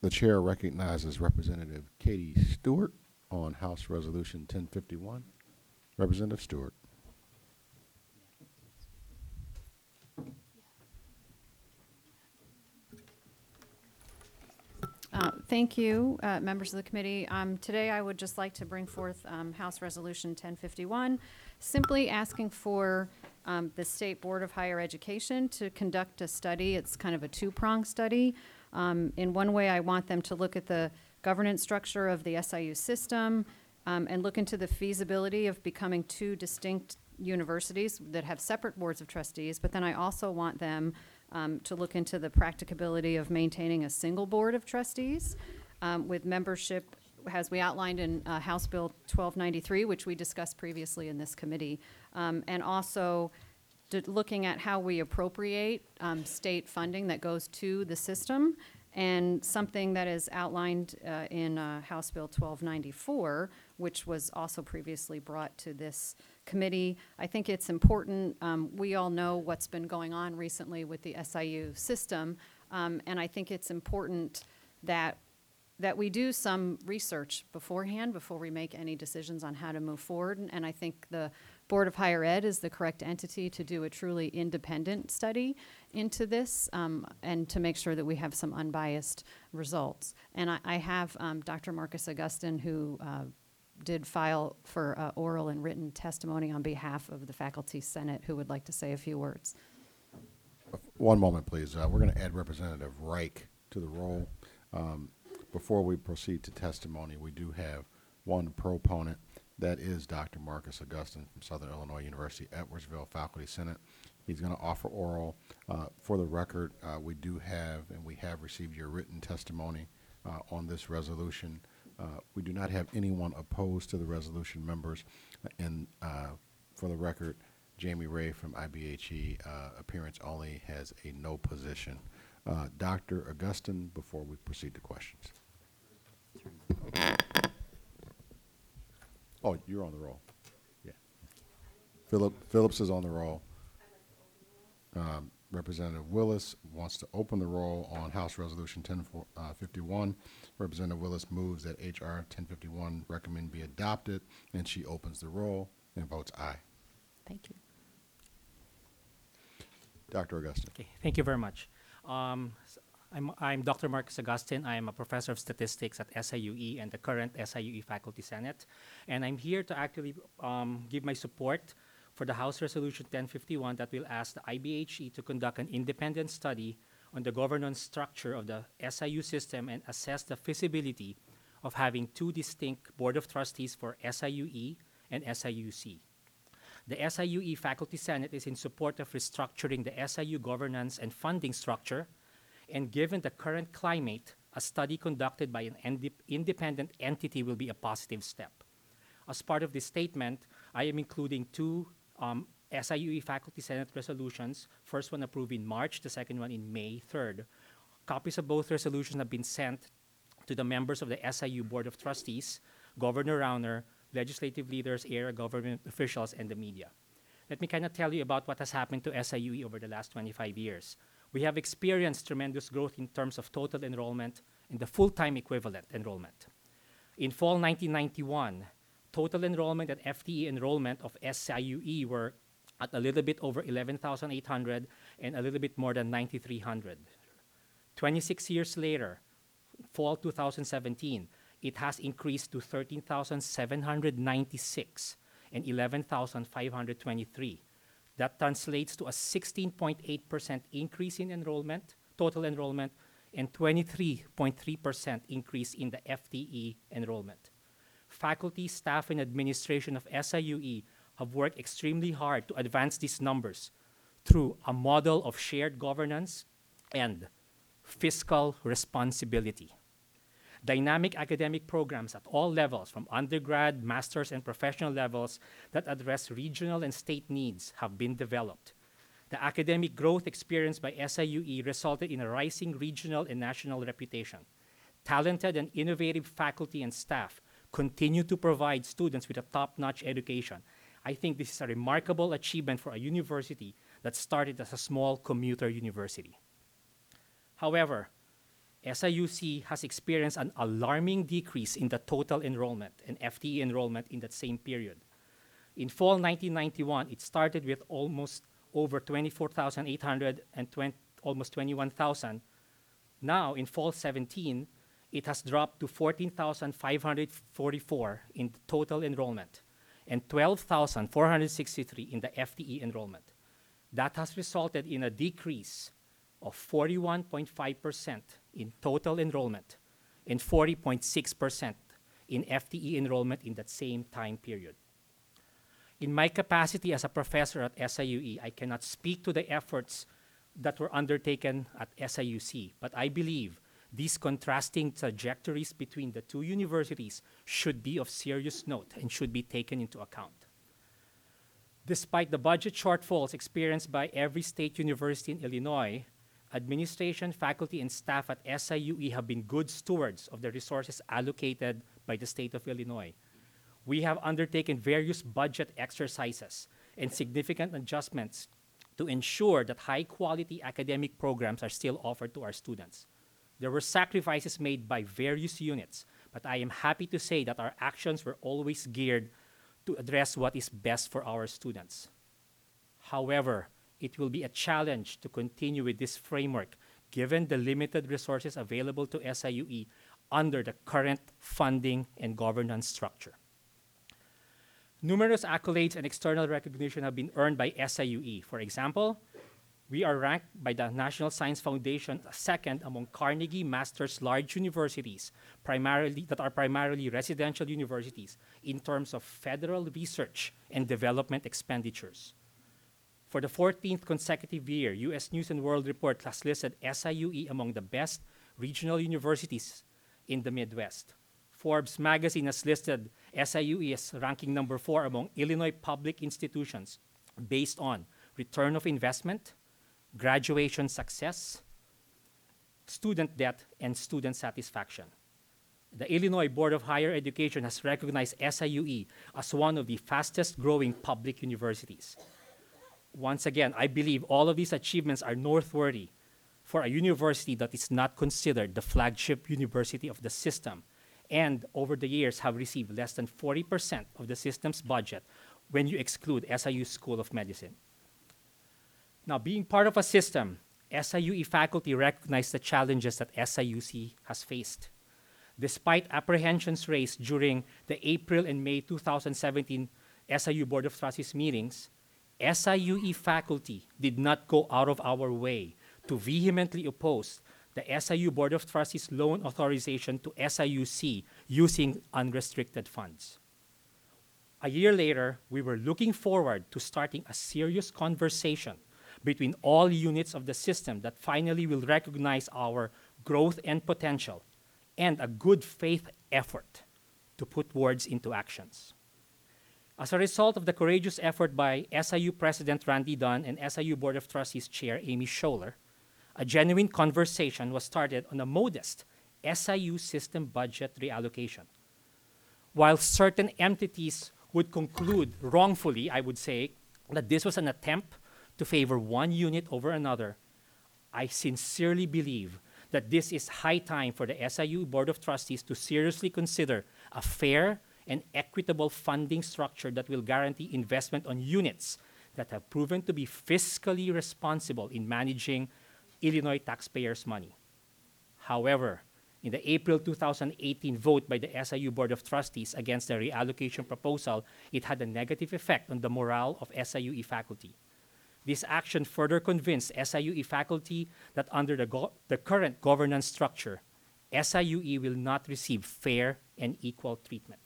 The chair recognizes Representative Katie Stewart on House Resolution 1051. Representative Stewart. Thank you, members of the committee. Today I would just like to bring forth House Resolution 1051, simply asking for the State Board of Higher Education to conduct a study. It's kind of a two-pronged study. In one way, I want them to look at the governance structure of the SIU system and look into the feasibility of becoming two distinct universities that have separate boards of trustees, but then I also want them to look into the practicability of maintaining a single board of trustees with membership, as we outlined in House Bill 1293, which we discussed previously in this committee, and also looking at how we appropriate state funding that goes to the system, and something that is outlined in House Bill 1294, which was also previously brought to this committee. I think it's important. We all know what's been going on recently with the SIU system, and I think it's important that we do some research beforehand before we make any decisions on how to move forward. And I think the Board of Higher Ed is the correct entity to do a truly independent study into this and to make sure that we have some unbiased results. And I have Dr. Marcus Augustin, who did file for oral and written testimony on behalf of the Faculty Senate, who would like to say a few words. One moment, please. We're going to add Representative Reich to the roll. Before we proceed to testimony, we do have one proponent. That is Dr. Marcus Augustin from Southern Illinois University, Edwardsville Faculty Senate. He's going to offer oral. For the record, we do have, and we have received your written testimony on this resolution. We do not have anyone opposed to the resolution, members. And for the record, Jamie Ray from IBHE, appearance only, has a no position. Dr. Augustin, before we proceed to questions. Oh, you're on the roll. Yeah. Phillips is on the roll. Representative Willis wants to open the roll on House Resolution 1051. Representative Willis moves that H.R. 1051 recommend be adopted, and she opens the roll and votes aye. Thank you. Dr. Augustin. Okay, thank you very much. I'm Dr. Marcus Augustin. I am a professor of statistics at SIUE and the current SIUE Faculty Senate. And I'm here to actually give my support for the House Resolution 1051 that will ask the IBHE to conduct an independent study on the governance structure of the SIU system and assess the feasibility of having two distinct Board of Trustees for SIUE and SIUC. The SIUE Faculty Senate is in support of restructuring the SIU governance and funding structure, and given the current climate, a study conducted by an independent entity will be a positive step. As part of this statement, I am including two SIUE Faculty Senate resolutions, first one approved in March, the second one in May 3rd. Copies of both resolutions have been sent to the members of the SIU Board of Trustees, Governor Rauner, legislative leaders, area government officials, and the media. Let me kind of tell you about what has happened to SIUE over the last 25 years. We have experienced tremendous growth in terms of total enrollment and the full-time equivalent enrollment. In fall 1991, total enrollment and FTE enrollment of SIUE were at a little bit over 11,800 and a little bit more than 9,300. 26 years later, fall 2017, it has increased to 13,796 and 11,523. That translates to a 16.8% increase in enrollment, total enrollment, and 23.3% increase in the FTE enrollment. Faculty, staff, and administration of SIUE have worked extremely hard to advance these numbers through a model of shared governance and fiscal responsibility. Dynamic academic programs at all levels, from undergrad, master's, and professional levels that address regional and state needs have been developed. The academic growth experienced by SIUE resulted in a rising regional and national reputation. Talented and innovative faculty and staff continue to provide students with a top-notch education. I think this is a remarkable achievement for a university that started as a small commuter university. However, SIUC has experienced an alarming decrease in the total enrollment and FTE enrollment in that same period. In fall 1991, it started with almost over 24,800 and almost 21,000. Now, in fall 17, it has dropped to 14,544 in the total enrollment and 12,463 in the FTE enrollment. That has resulted in a decrease of 41.5% in total enrollment and 40.6% in FTE enrollment in that same time period. In my capacity as a professor at SIUE, I cannot speak to the efforts that were undertaken at SIUC, but I believe these contrasting trajectories between the two universities should be of serious note and should be taken into account. Despite the budget shortfalls experienced by every state university in Illinois, administration, faculty, and staff at SIUE have been good stewards of the resources allocated by the state of Illinois. We have undertaken various budget exercises and significant adjustments to ensure that high-quality academic programs are still offered to our students. There were sacrifices made by various units, but I am happy to say that our actions were always geared to address what is best for our students. However, it will be a challenge to continue with this framework given the limited resources available to SIUE under the current funding and governance structure. Numerous accolades and external recognition have been earned by SIUE. For example, we are ranked by the National Science Foundation second among Carnegie Master's large universities, that are primarily residential universities, in terms of federal research and development expenditures. For the 14th consecutive year, U.S. News & World Report has listed SIUE among the best regional universities in the Midwest. Forbes magazine has listed SIUE as ranking number 4 among Illinois public institutions based on return of investment, graduation success, student debt, and student satisfaction. The Illinois Board of Higher Education has recognized SIUE as one of the fastest growing public universities. Once again, I believe all of these achievements are noteworthy for a university that is not considered the flagship university of the system, and over the years have received less than 40% of the system's budget when you exclude SIU School of Medicine. Now, being part of a system, SIUE faculty recognize the challenges that SIUC has faced. Despite apprehensions raised during the April and May 2017 SIU Board of Trustees meetings, SIUE faculty did not go out of our way to vehemently oppose the SIU Board of Trustees loan authorization to SIUC using unrestricted funds. A year later, we were looking forward to starting a serious conversation between all units of the system that finally will recognize our growth and potential and a good faith effort to put words into actions. As a result of the courageous effort by SIU President Randy Dunn and SIU Board of Trustees Chair Amy Scholler, a genuine conversation was started on a modest SIU system budget reallocation. While certain entities would conclude wrongfully, I would say, that this was an attempt to favor one unit over another, I sincerely believe that this is high time for the SIU Board of Trustees to seriously consider a fair and equitable funding structure that will guarantee investment on units that have proven to be fiscally responsible in managing Illinois taxpayers' money. However, in the April 2018 vote by the SIU Board of Trustees against the reallocation proposal, it had a negative effect on the morale of SIUE faculty. This action further convinced SIUE faculty that under the current governance structure, SIUE will not receive fair and equal treatment.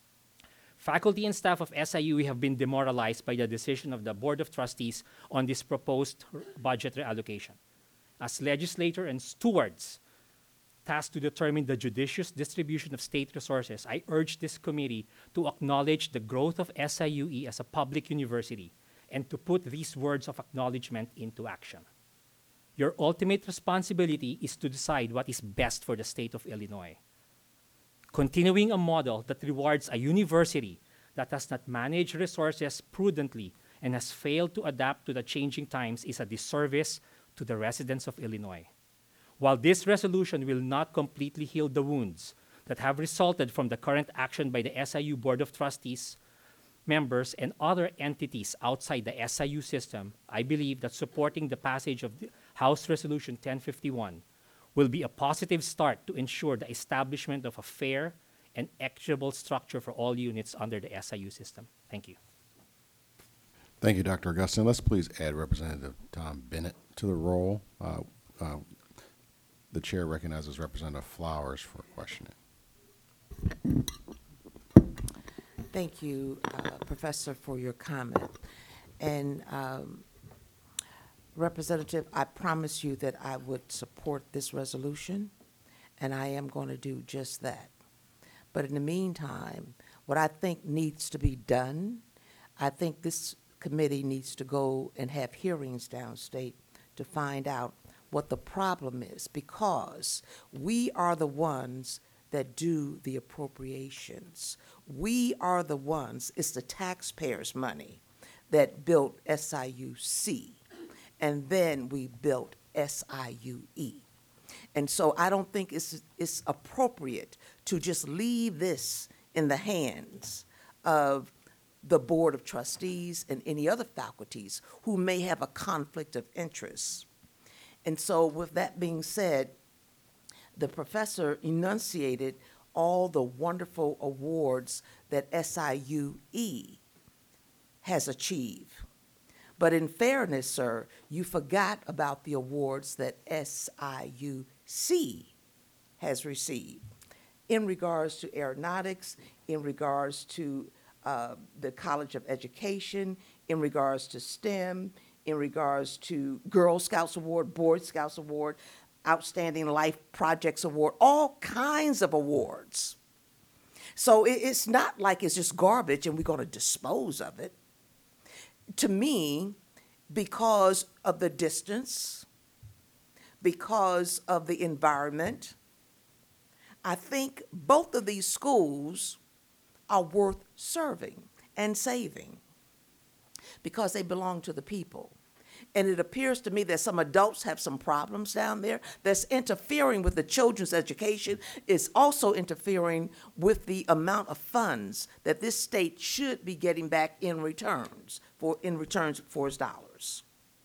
Faculty and staff of SIUE have been demoralized by the decision of the Board of Trustees on this proposed budget reallocation. As legislators and stewards tasked to determine the judicious distribution of state resources, I urge this committee to acknowledge the growth of SIUE as a public university and to put these words of acknowledgement into action. Your ultimate responsibility is to decide what is best for the state of Illinois. Continuing a model that rewards a university that has not managed resources prudently and has failed to adapt to the changing times is a disservice to the residents of Illinois. While this resolution will not completely heal the wounds that have resulted from the current action by the SIU Board of Trustees, members, and other entities outside the SIU system, I believe that supporting the passage of the House Resolution 1051 will be a positive start to ensure the establishment of a fair and equitable structure for all units under the SIU system. Thank you. Thank you, Dr. Augustine. Let's please add Representative Tom Bennett to the roll. The chair recognizes Representative Flowers for questioning. Thank you, Professor, for your comment. And Representative, I promise you that I would support this resolution, and I am going to do just that. But in the meantime, what I think needs to be done, I think this committee needs to go and have hearings downstate to find out what the problem is, because we are the ones that do the appropriations. We are the ones, it's the taxpayers' money that built SIUC, and then we built SIUE. And so I don't think it's appropriate to just leave this in the hands of the Board of Trustees and any other faculties who may have a conflict of interest. And so with that being said, the professor enunciated all the wonderful awards that SIUE has achieved. But in fairness, sir, you forgot about the awards that SIUC has received in regards to aeronautics, in regards to the College of Education, in regards to STEM, in regards to Girl Scouts Award, Boy Scouts Award, Outstanding Life Projects Award, all kinds of awards. So it's not like it's just garbage and we're going to dispose of it. To me, because of the distance, because of the environment, I think both of these schools are worth serving and saving because they belong to the people. And it appears to me that some adults have some problems down there that's interfering with the children's education. It's also interfering with the amount of funds that this state should be getting back in returns for its dollars.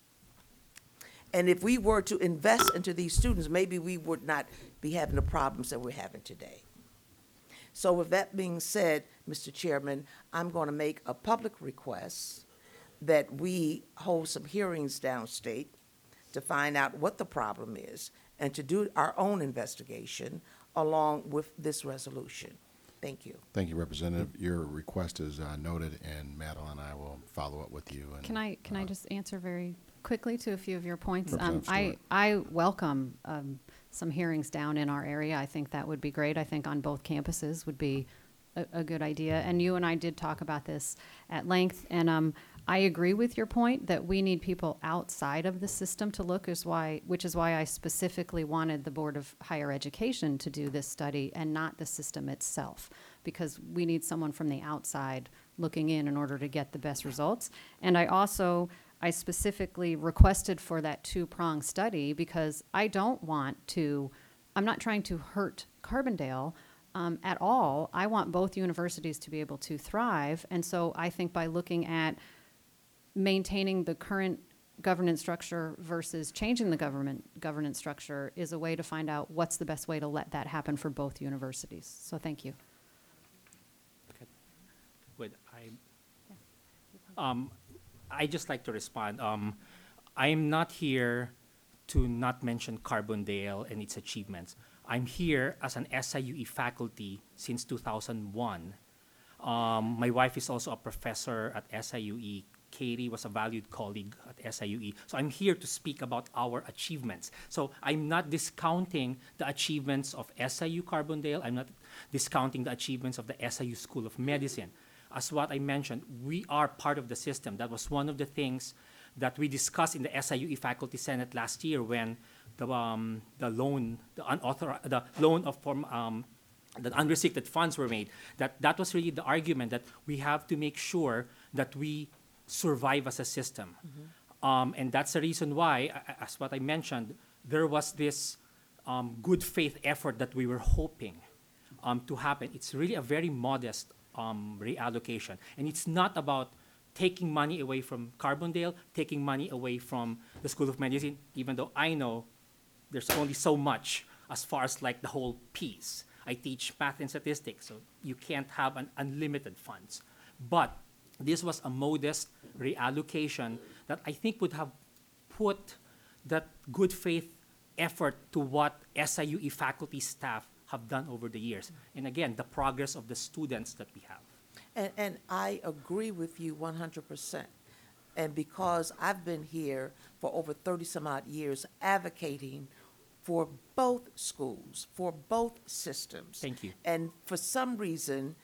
And if we were to invest into these students, maybe we would not be having the problems that we're having today. So with that being said, Mr. Chairman, I'm going to make a public request that we hold some hearings downstate to find out what the problem is and to do our own investigation along with this resolution. Thank you. Thank you, Representative. Your request is noted, and Madeline and I will follow up with you. And, Can I just answer very quickly to a few of your points? Representative Stewart. I welcome some hearings down in our area. I think that would be great. I think on both campuses would be a good idea. And you and I did talk about this at length, and I agree with your point that we need people outside of the system to look, which is why I specifically wanted the Board of Higher Education to do this study and not the system itself, because we need someone from the outside looking in order to get the best results. And I specifically requested for that two-prong study because I'm not trying to hurt Carbondale at all. I want both universities to be able to thrive. And so I think by looking at maintaining the current governance structure versus changing the governance structure is a way to find out what's the best way to let that happen for both universities. So thank you. Would I just like to respond. I'm not here to not mention Carbondale and its achievements. I'm here as an SIUE faculty since 2001. My wife is also a professor at SIUE. Katie was a valued colleague at SIUE. So I'm here to speak about our achievements. So I'm not discounting the achievements of SIU Carbondale. I'm not discounting the achievements of the SIU School of Medicine. As what I mentioned, we are part of the system. That was one of the things that we discussed in the SIUE Faculty Senate last year when the unrestricted funds were made. That was really the argument that we have to make sure that we survive as a system. And that's the reason why, as what I mentioned, there was this good faith effort that we were hoping to happen. It's really a very modest reallocation. And it's not about taking money away from Carbondale, taking money away from the School of Medicine, even though I know there's only so much as far as like the whole piece. I teach math and statistics, so you can't have an unlimited funds. But this was a modest reallocation that I think would have put that good faith effort to what SIUE faculty staff have done over the years. And again, the progress of the students that we have. And I agree with you 100%. And because I've been here for over 30-some-odd years advocating for both schools, for both systems. Thank you. And for some reason,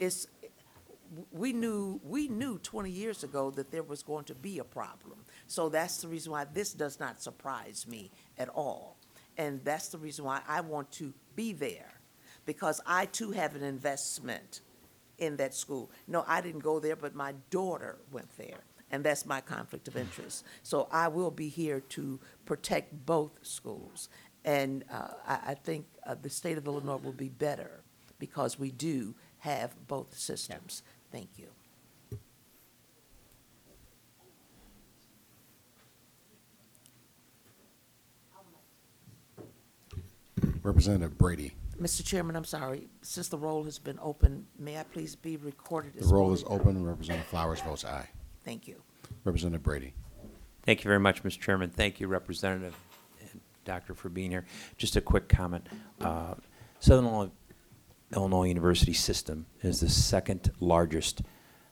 we knew 20 years ago that there was going to be a problem. So that's the reason why this does not surprise me at all. And that's the reason why I want to be there, because I too have an investment in that school. No, I didn't go there, but my daughter went there, and that's my conflict of interest. So I will be here to protect both schools. And I think the state of Illinois will be better because we do have both systems. Thank you. Representative Brady. Mr. Chairman, I'm sorry, since the roll has been open, may I please be recorded The as roll is voting? open. Representative Flowers votes aye. Thank you. Representative Brady. Thank you very much, Mr. Chairman. Thank you, Representative and Doctor, for being here. Just a quick comment. Southern Illinois University system is the second largest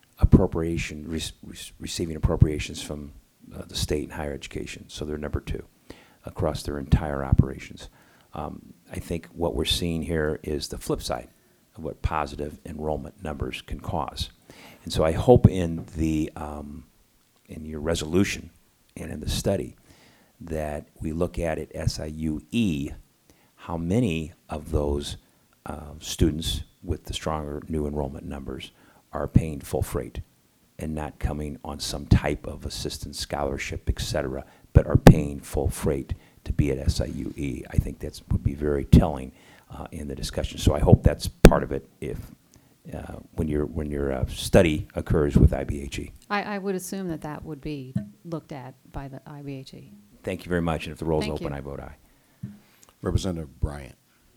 receiving appropriations from the state in higher education. So they're number 2 across their entire operations. I think what we're seeing here is the flip side of what positive enrollment numbers can cause. And so I hope in your resolution and in the study that we look at SIUE, how many of those students with the stronger new enrollment numbers are paying full freight and not coming on some type of assistance scholarship, et cetera, but are paying full freight to be at SIUE. I think that would be very telling in the discussion. So I hope that's part of it when your study occurs with IBHE. I would assume that that would be looked at by the IBHE. Thank you very much, and if the roll's Thank open, you. I vote aye. Representative Bryant.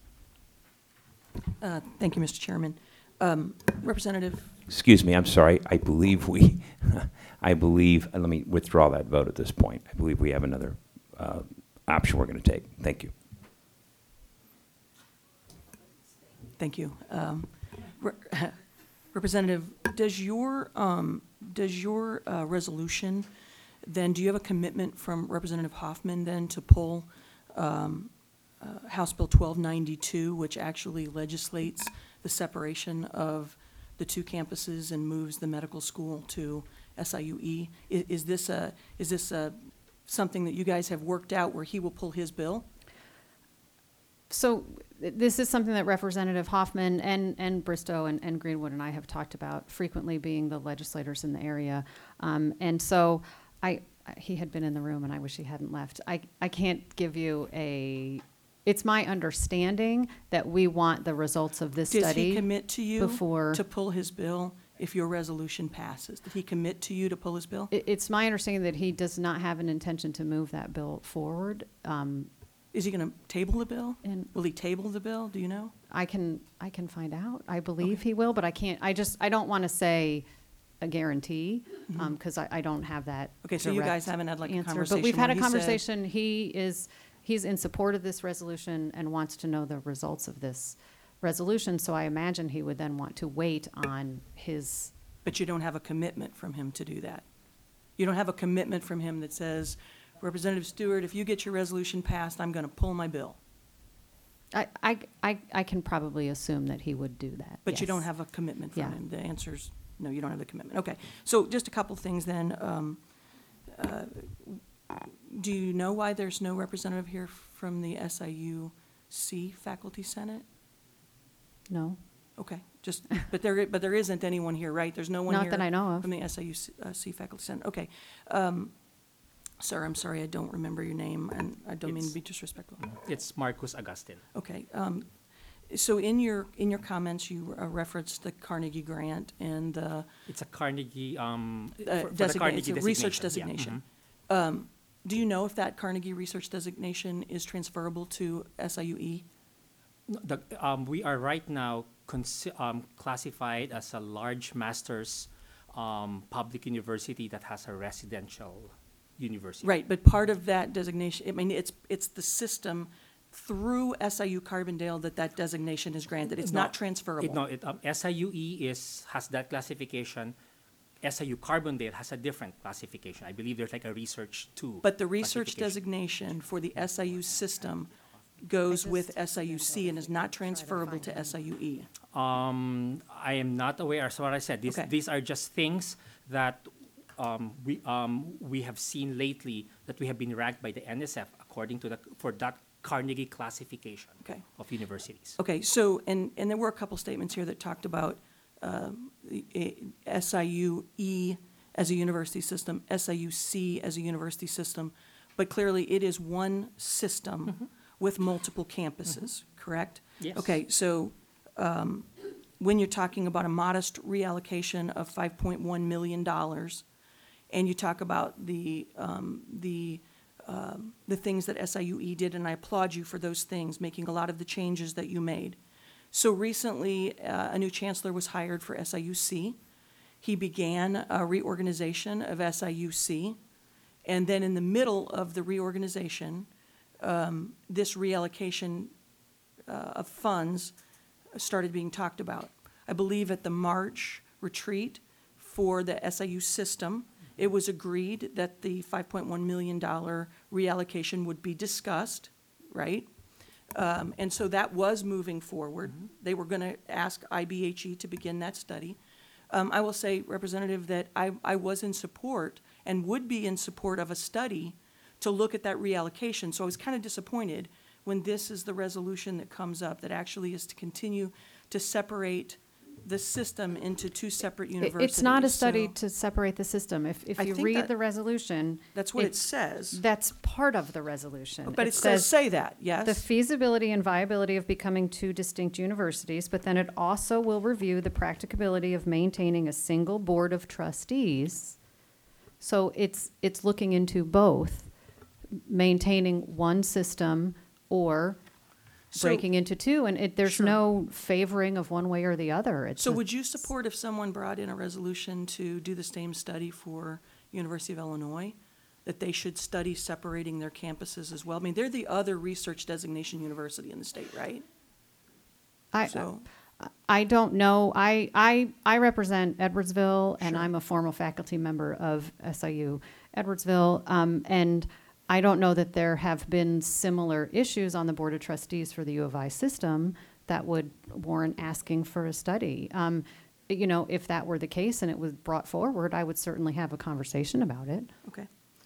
Thank you, Mr. Chairman. Representative, Excuse me, I'm sorry. I believe let me withdraw that vote at this point. I believe we have another option we're going to take. Thank you. thank you. Representative, does your resolution, then, do you have a commitment from Representative Hoffman then to pull House Bill 1292, which actually legislates the separation of the 2 campuses and moves the medical school to SIUE? Is this something that you guys have worked out where he will pull his bill? So this is something that Representative Hoffman and Bristow and Greenwood and I have talked about frequently, being the legislators in the area. And so he had been in the room, and I wish he hadn't left. I can't give you it's my understanding that we want the results of this study. Does he commit to you before- to pull his bill if your resolution passes? Did he commit to you to pull his bill? It's my understanding that he does not have an intention to move that bill forward. Is he going to table the bill? And Will he table the bill? Do you know? I can find out. I believe he will, but I can't. I don't want to say a guarantee because I don't have that. Okay, so you guys direct haven't had like a answer. conversation. But we've had where a he said- conversation. He's in support of this resolution and wants to know the results of this resolution. So I imagine he would then want to wait on his. But you don't have a commitment from him to do that. You don't have a commitment from him that says, Representative Stewart, if you get your resolution passed, I'm going to pull my bill. I can probably assume that he would do that. But you don't yes. have a commitment from Yeah. him. The answer's no, you don't have the commitment. Okay, so just a couple things then. Do you know why there's no representative here from the SIUC Faculty Senate? No, Okay, but there isn't anyone here, right? There's no one here? not that I know of. From the SIUC Faculty Senate, okay. Sir, I'm sorry, I don't remember your name, and I don't mean to be disrespectful. It's Marcus Agustin. Okay, so in your comments, you referenced the Carnegie grant and the It's a Carnegie, for the designate, Carnegie it's a research designation. designation. Do you know if that Carnegie research designation is transferable to SIUE? We are right now classified as a large master's public university that has a residential university. Right, but part of that designation, I mean, it's the system through SIU Carbondale that designation is granted. It's not transferable. SIUE has that classification. SIU Carbondale has a different classification. I believe there's like a research 2. But the research classification. designation for the SIU system goes with SIUC and is not transferable to SIUE. I am not aware. So what I said, Okay. these are just things that we have seen lately that we have been ranked by the NSF according to for that Carnegie classification Okay. of universities. Okay, so, and there were a couple statements here that talked about SIUE as a university system, SIUC as a university system, but clearly it is one system with multiple campuses, correct? Yes. Okay, so when you're talking about a modest reallocation of $5.1 million, and you talk about the things that SIUE did, and I applaud you for those things, making a lot of the changes that you made. So recently, a new chancellor was hired for SIUC. He began a reorganization of SIUC, and then in the middle of the reorganization, this reallocation of funds started being talked about. I believe at the March retreat for the SIU system, it was agreed that the $5.1 million reallocation would be discussed, right? And so that was moving forward. They were going to ask IBHE to begin that study. I will say, Representative, that I was in support and would be in support of a study to look at that reallocation. So I was kind of disappointed when this is the resolution that comes up that actually is to continue to separate the system into two separate universities. It's not a study So to separate the system. If I you think read that- the resolution. That's what it says. That's part of the resolution. But it does say that, yes? The feasibility and viability of becoming two distinct universities, but then it also will review the practicability of maintaining a single board of trustees. So it's looking into both, maintaining one system or So- breaking into two, and there's Sure. no favoring of one way or the other. It's So a- would you support if someone brought in a resolution to do the same study for University of Illinois? That they should study separating their campuses as well? I mean, they're the other research designation university in the state, right? So, I don't know. I represent Edwardsville, and Sure. I'm a former faculty member of SIU Edwardsville. And I don't know that there have been similar issues on the Board of Trustees for the U of I system that would warrant asking for a study. You know, if that were the case and it was brought forward, I would certainly have a conversation about it. okay.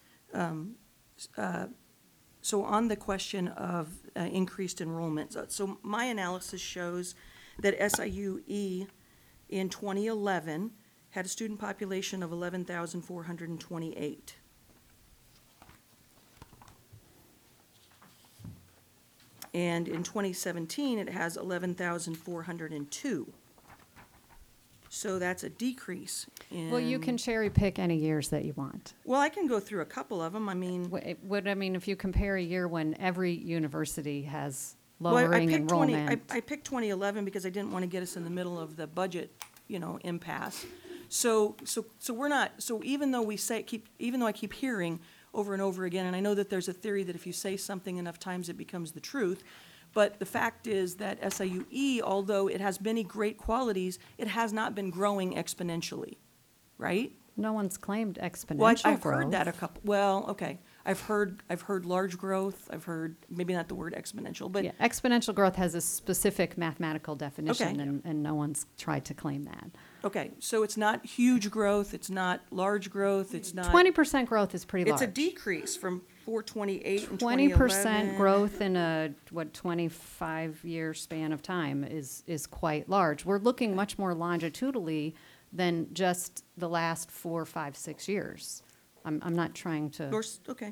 So on the question of increased enrollment, so my analysis shows that SIUE in 2011 had a student population of 11,428. And in 2017, it has 11,402. So that's a decrease in. Well, you can cherry pick any years that you want. Well, I can go through a couple of them. I mean. If you compare a year when every university has Well, I lowering picked 20 enrollment. I picked 2011 because I didn't want to get us in the middle of the budget, impasse. So we're not, so even though I keep hearing over and over again, and I know that there's a theory that if you say something enough times, it becomes the truth, but the fact is that SIUE, although it has many great qualities, it has not been growing exponentially, right? No one's claimed exponential Well, growth. I've heard that okay. I've heard large growth, I've heard, maybe not the word exponential, but Yeah, exponential growth has a specific mathematical definition, Okay. and no one's tried to claim that. okay, so it's not huge growth, it's not large growth, it's not. 20% growth is pretty large. It's a decrease from 428 in 20% 2011. growth in a, 25-year span of time is quite large. We're looking much more longitudinally than just the last 4, 5, 6 years. I'm not trying to. Okay.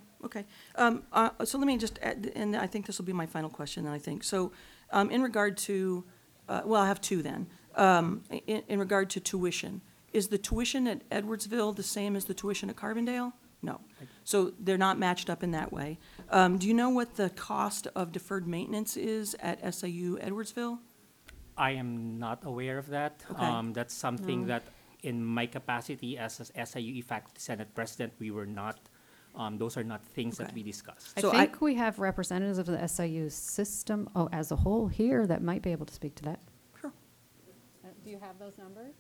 So let me just add, and I think this will be my final question, I think. So, in regard to, well, I have two then. In regard to tuition, is the tuition at Edwardsville the same as the tuition at Carbondale? No. So they're not matched up in that way. Do you know what the cost of deferred maintenance is at SIU Edwardsville? I am not aware of that. Okay. That's something that, in my capacity as SIUE Faculty Senate President, we were not, those are not things that Okay. we discussed. I So think we have representatives of the SIU system, as a whole here, that might be able to speak to that. Sure. Do you have those numbers?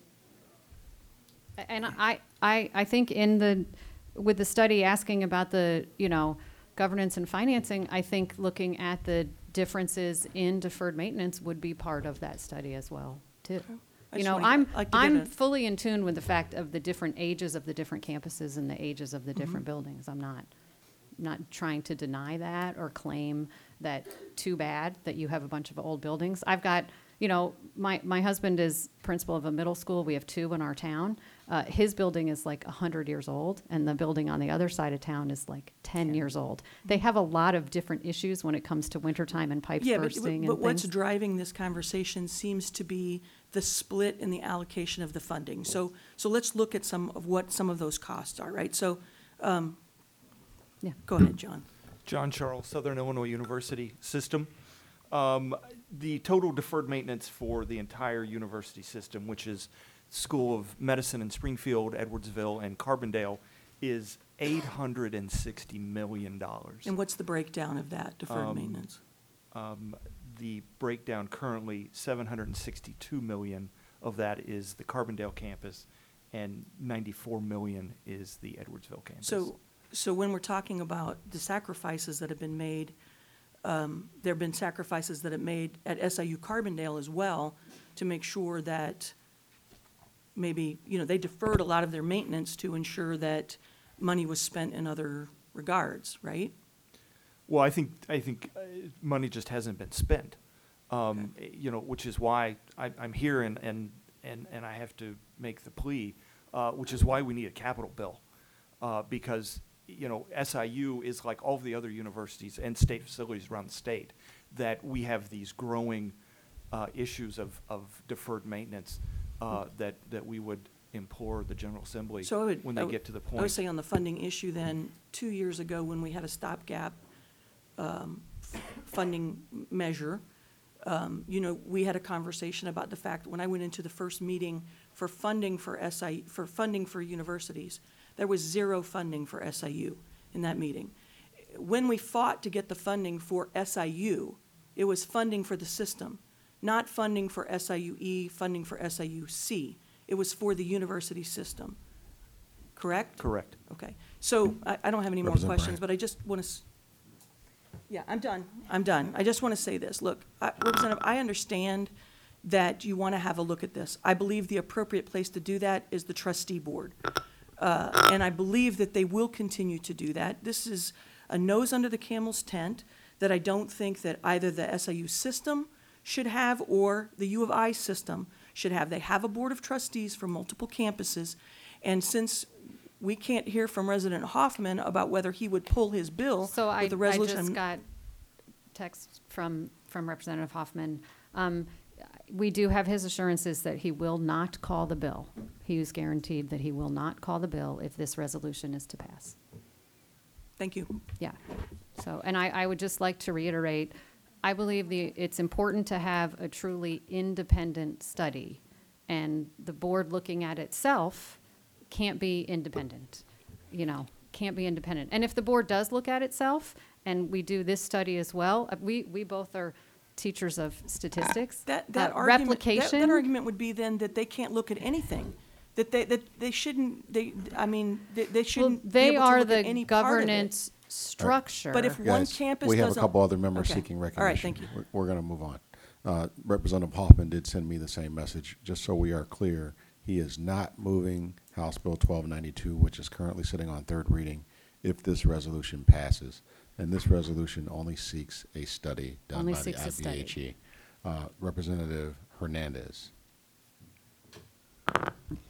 And I think with the study asking about the, governance and financing, I think looking at the differences in deferred maintenance would be part of that study as well, too. I You just know, wanna- I'm, like to get I'm a- fully in tune with the fact of the different ages of the different campuses and the ages of the different buildings. I'm not trying to deny that or claim that too bad that you have a bunch of old buildings. I've got, my husband is principal of a middle school. We have two in our town. His building is like 100 years old, and the building on the other side of town is like 10 years old. They have a lot of different issues when it comes to wintertime and pipes Yeah, bursting but and what's things. driving this conversation seems to be the split in the allocation of the funding. So let's look at some of those costs are, right? So, Yeah. go ahead, John. John Charles, Southern Illinois University System. The total deferred maintenance for the entire university system, which is School of Medicine in Springfield, Edwardsville, and Carbondale, is $860 million. And what's the breakdown of that deferred maintenance? The breakdown currently, $762 million of that is the Carbondale campus, and $94 million is the Edwardsville campus. So when we're talking about the sacrifices that have been made, there have been sacrifices that have made at SIU Carbondale as well to make sure that maybe, they deferred a lot of their maintenance to ensure that money was spent in other regards, right? Well, I think money just hasn't been spent, which is why I'm here and I have to make the plea, which is why we need a capital bill, because SIU is like all the other universities and state facilities around the state, that we have these growing issues of deferred maintenance that we would implore the General Assembly So when they get to the point. I would say on the funding issue then, 2 years ago when we had a stopgap funding measure, we had a conversation about the fact, when I went into the first meeting for funding for funding for universities, there was zero funding for SIU in that meeting. When we fought to get the funding for SIU, it was funding for the system, not funding for SIUE, funding for SIUC. It was for the university system. Correct? Correct. Okay. So I don't have any more Representative questions, Bryant. but I just want to, yeah, I'm done. I just want to say this. Look, Representative, I understand that you want to have a look at this. I believe the appropriate place to do that is the trustee board. And I believe that they will continue to do that. This is a nose under the camel's tent that I don't think that either the SIU system should have or the U of I system should have. They have a board of trustees for multiple campuses, and since we can't hear from Resident Hoffman about whether he would pull his bill So I with the resolution. just got text from Representative Hoffman. We do have his assurances that he will not call the bill. He is guaranteed that he will not call the bill if this resolution is to pass. Thank you. Yeah. So, and I would just like to reiterate, I believe it's important to have a truly independent study, and the board looking at itself can't be independent, can't be independent. And if the board does look at itself, and we do this study as well, we both are teachers of statistics. That argument, replication. that argument would be then that they can't look at anything, that they shouldn't, they Well, shouldn't be they able to are look at the any part of it. governance structure. But if one Guys, campus we have a doesn't- couple other members Okay. seeking All right, recognition. thank you. We're going to move on. Representative Hoffman did send me the same message. Just so we are clear, he is not moving House Bill 1292, which is currently sitting on third reading, if this resolution passes. And this resolution only seeks a study done Only by the seeks a study. IBHE. Representative Hernandez.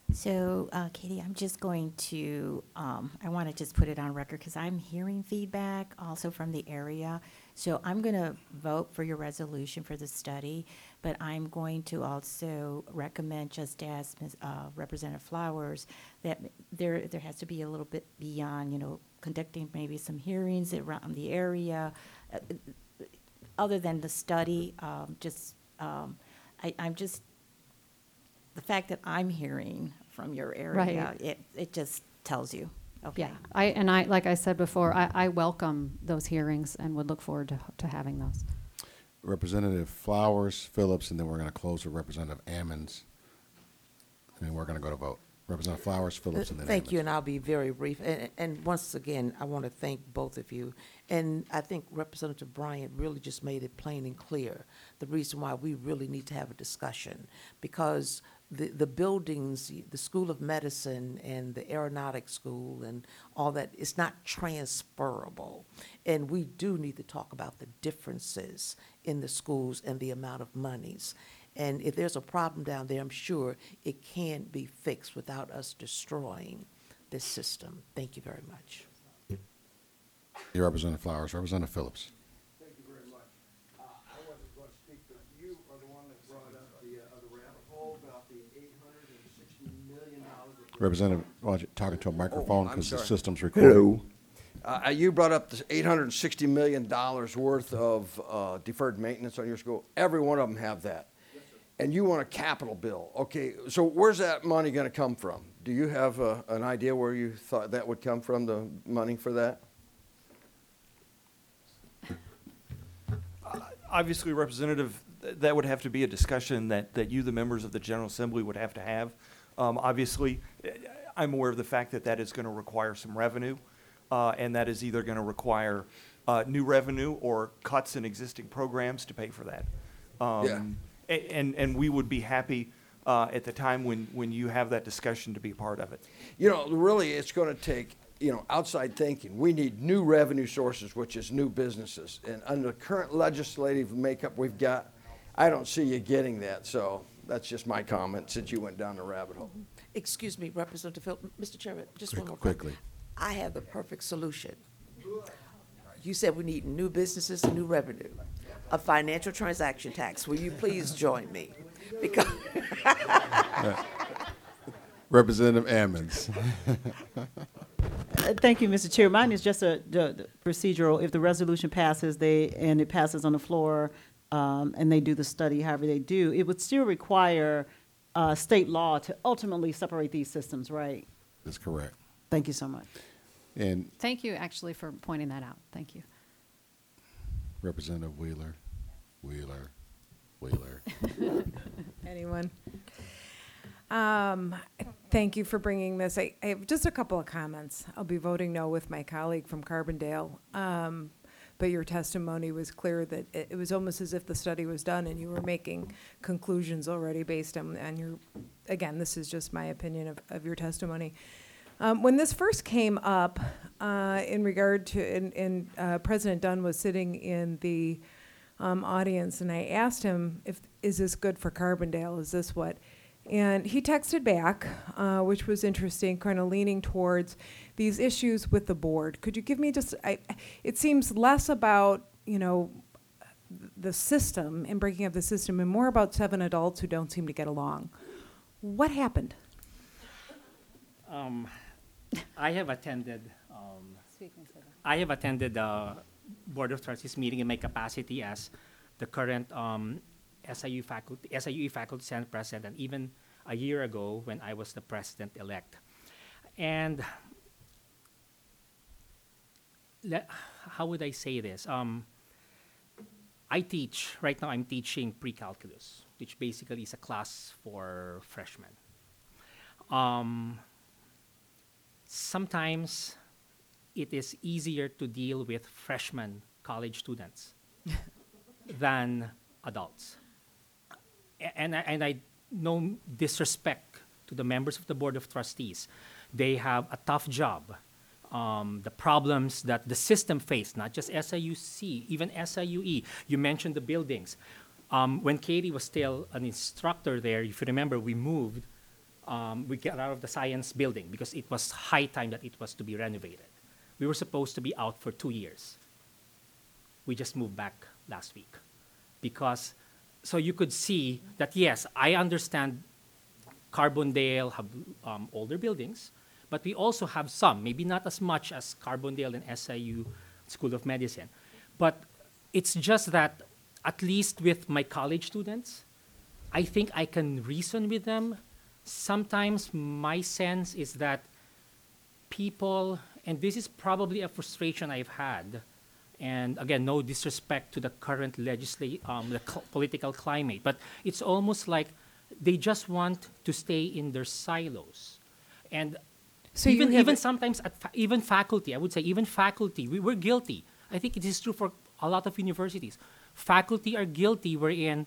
So, Katie, I'm just going to, I want to just put it on record because I'm hearing feedback also from the area. So I'm going to vote for your resolution for the study, but I'm going to also recommend, just as Representative Flowers, that there has to be a little bit beyond, conducting maybe some hearings around the area, other than the study. I'm just, the fact that I'm hearing from your area, it just tells you. Okay. Yeah, like I said before, I welcome those hearings and would look forward to having those. Representative Flowers, Phillips, and then we're going to close with Representative Ammons, and then we're going to go to vote. Representative Flowers, Phillips, and then Thank you, Ammons. and I'll be very brief. And once again, I want to thank both of you. And I think Representative Bryant really just made it plain and clear, the reason why we really need to have a discussion, because the buildings, the School of Medicine and the Aeronautics School and all that, it's not transferable. And we do need to talk about the differences in the schools and the amount of monies. And if there's a problem down there, I'm sure it can be fixed without us destroying this system. Thank you very much. You, Representative Flowers. Representative Phillips. Thank you very much. I wasn't going to speak, but you are the one that brought up the rabbit hole about the $860 million. Representative, why don't you talk into a microphone I'm because the sorry. system's recording. Hello. You brought up this $860 million worth of deferred maintenance on your school. Every one of them have that. Yes, sir. And you want a capital bill. Okay, so where's that money going to come from? Do you have an idea where you thought that would come from, the money for that? Obviously, Representative, that would have to be a discussion that you, the members of the General Assembly, would have to have. Obviously, I'm aware of the fact that that is going to require some revenue, and that is either going to require new revenue or cuts in existing programs to pay for that. And we would be happy at the time when you have that discussion to be a part of it. Really, it's going to take, outside thinking. We need new revenue sources, which is new businesses. And under the current legislative makeup we've got, I don't see you getting that. So that's just my comment since you went down the rabbit hole. Excuse me, Representative Phil, Mr. Chairman, just one more. Quickly. I have the perfect solution. You said we need new businesses and new revenue, a financial transaction tax. Will you please join me? Because Representative Ammons. Thank you, Mr. Chair. Mine is just the procedural. If the resolution passes, and it passes on the floor, and they do the study, however they do, it would still require state law to ultimately separate these systems, right? That's correct. Thank you so much. And Thank you, actually, for pointing that out. Thank you. Representative Wheeler. Anyone? Thank you for bringing this. I have just a couple of comments. I'll be voting no with my colleague from Carbondale. But your testimony was clear that it was almost as if the study was done and you were making conclusions already based on your, again, this is just my opinion of your testimony. When this first came up in regard to, and President Dunn was sitting in the audience, and I asked him, is this good for Carbondale? Is this what? And he texted back, which was interesting, kind of leaning towards these issues with the board. Could you give me just, it seems less about, the system and breaking up the system and more about 7 adults who don't seem to get along. What happened? I have attended Board of Trustees meeting in my capacity as the current SIU Faculty Senate President, and even a year ago when I was the President-elect. And how would I say this? I teach, right now I'm teaching pre-calculus, which basically is a class for freshmen. Sometimes it is easier to deal with freshman college students than adults. And I no disrespect to the members of the Board of Trustees. They have a tough job. The problems that the system faced, not just SIUC, even SIUE. You mentioned the buildings. When Katie was still an instructor there, if you remember, we moved we got out of the science building because it was high time that it was to be renovated. We were supposed to be out for 2 years. We just moved back last week because, so you could see that, yes, I understand Carbondale have older buildings, but we also have some, maybe not as much as Carbondale and SIU School of Medicine. But it's just that, at least with my college students, I think I can reason with them. Sometimes my sense is that people, and this is probably a frustration I've had, and again, no disrespect to the current political climate, but it's almost like they just want to stay in their silos. And So you have even a- sometimes, even faculty, I would say, even faculty, we're guilty. I think it is true for a lot of universities. Faculty are guilty wherein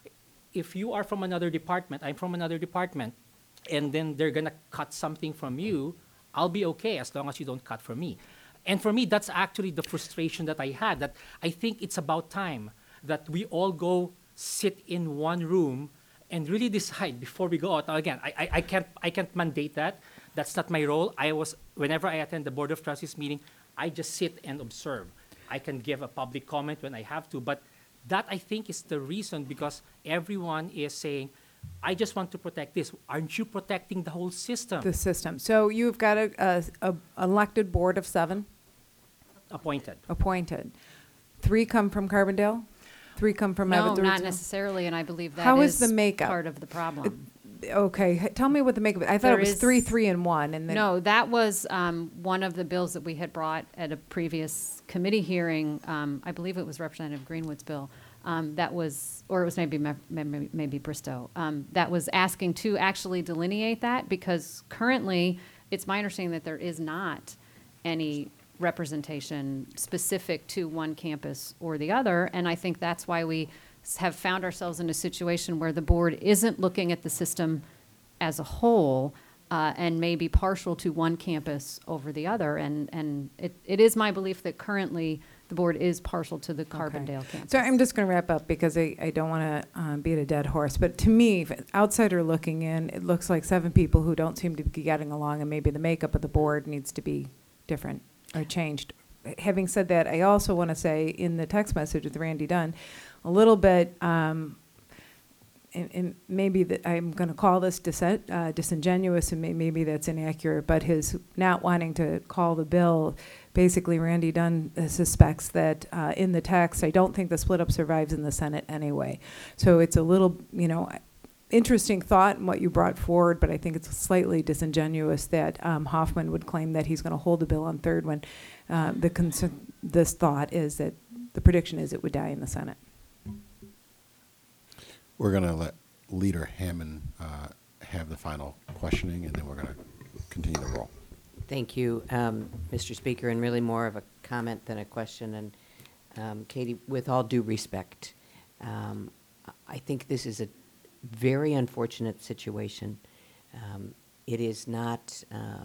if you are from another department, I'm from another department, and then they're gonna cut something from you, I'll be okay as long as you don't cut from me. And for me, that's actually the frustration that I had, that I think it's about time that we all go sit in one room and really decide before we go out. Now, again, I can't mandate that. That's not my role. Whenever I attend the Board of Trustees meeting, I just sit and observe. I can give a public comment when I have to, but that I think is the reason, because everyone is saying, I just want to protect this. Aren't you protecting the whole system? The system. So you've got a elected board of 7 Appointed. appointed. 3 come from Carbondale? 3 come from No, Evans not Regional? necessarily, and I believe that How is is the makeup? part of the problem. Okay, tell me what the makeup, I thought There it was is- 3, 3, and 1, and then. No, that was one of the bills that we had brought at a previous committee hearing. I believe it was Representative Greenwood's bill. That was, or it was maybe Bristow. That was asking to actually delineate that, because currently, it's my understanding that there is not any representation specific to one campus or the other. And I think that's why we have found ourselves in a situation where the board isn't looking at the system as a whole, and may be partial to one campus over the other. And it is my belief that currently the board is partial to the Carbondale campus. So I'm just going to wrap up because I don't want to beat a dead horse. But to me, if outsider looking in, it looks like 7 people who don't seem to be getting along, and maybe the makeup of the board needs to be different or changed. Having said that, I also want to say in the text message with Randy Dunn, a little bit, and maybe that I'm going to call this disingenuous, and maybe that's inaccurate, but his not wanting to call the bill, basically Randy Dunn suspects that in the text, I don't think the split up survives in the Senate anyway. So it's a little, interesting thought in what you brought forward, but I think it's slightly disingenuous that Hoffman would claim that he's going to hold the bill on third when this thought is that the prediction is it would die in the Senate. We're going to let Leader Hammond have the final questioning, and then we're going to continue the roll. Thank you, Mr. Speaker, and really more of a comment than a question. And Katie, with all due respect, I think this is a very unfortunate situation. It is not,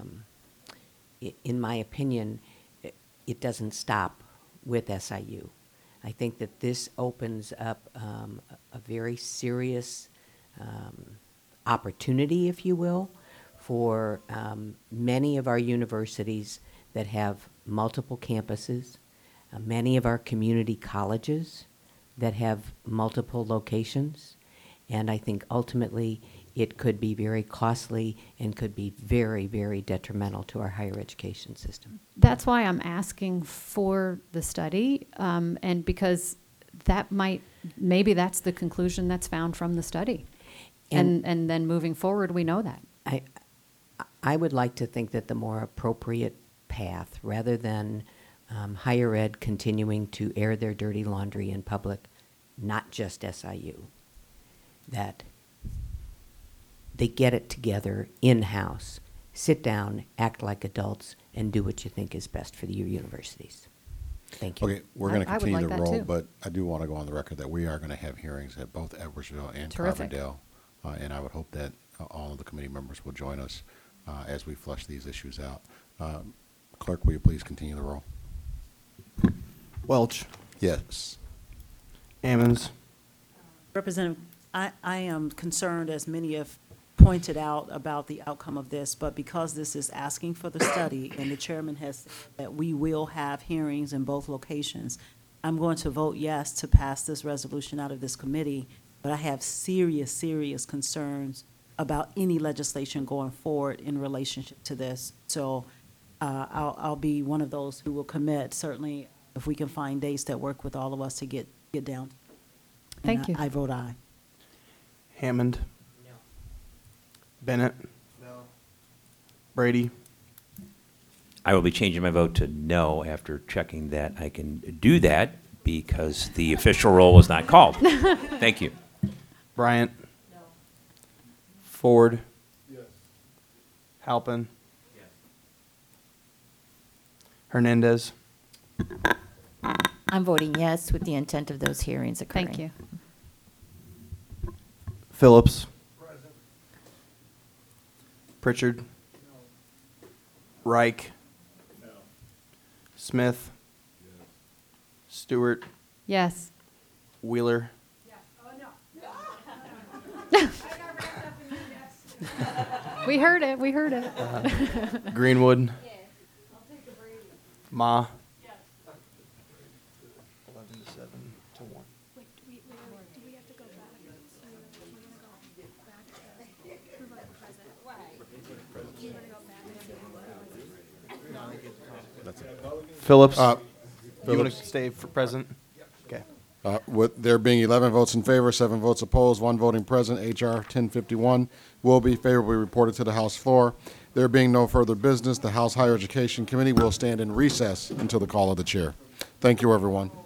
in my opinion, it doesn't stop with SIU. I think that this opens up a very serious opportunity, if you will, for many of our universities that have multiple campuses, many of our community colleges that have multiple locations, and I think ultimately it could be very costly and could be very, very detrimental to our higher education system. That's why I'm asking for the study, and because maybe that's the conclusion that's found from the study. And then moving forward, we know that. I would like to think that the more appropriate path, rather than higher ed continuing to air their dirty laundry in public, not just SIU, that they get it together in-house, sit down, act like adults, and do what you think is best for your universities. Thank you. Okay, we're going to I would continue like the that roll, too. but I do want to go on the record that we are going to have hearings at both Edwardsville and Terrific. Carbondale, and I would hope that all of the committee members will join us as we flush these issues out. Clerk, will you please continue the roll? Welch, Yes. Ammons, Representative, I am concerned, as many have pointed out about the outcome of this, but because this is asking for the study, and the chairman has said that we will have hearings in both locations, I'm going to vote yes to pass this resolution out of this committee, but I have serious, serious concerns about any legislation going forward in relationship to this. So I'll be one of those who will commit, certainly if we can find dates that work with all of us to get down. Thank And you. I vote aye. Hammond. Bennett. Brady. I will be changing my vote to no after checking that I can do that because the official roll was not called. Thank you. Bryant. Ford. Halpin. Hernandez. I'm voting yes with the intent of those hearings occurring. Thank you. Phillips. Pritchard. Reich. Smith. Stewart. Yes. Wheeler. We heard it, we heard it. Greenwood. Ma. 11 to 7 to 1. Phillips. You want to stay for present? Okay. With there being 11 votes in favor, 7 votes opposed, 1 voting present, H.R. 1051 will be favorably reported to the House floor. There being no further business, the House Higher Education Committee will stand in recess until the call of the chair. Thank you, everyone.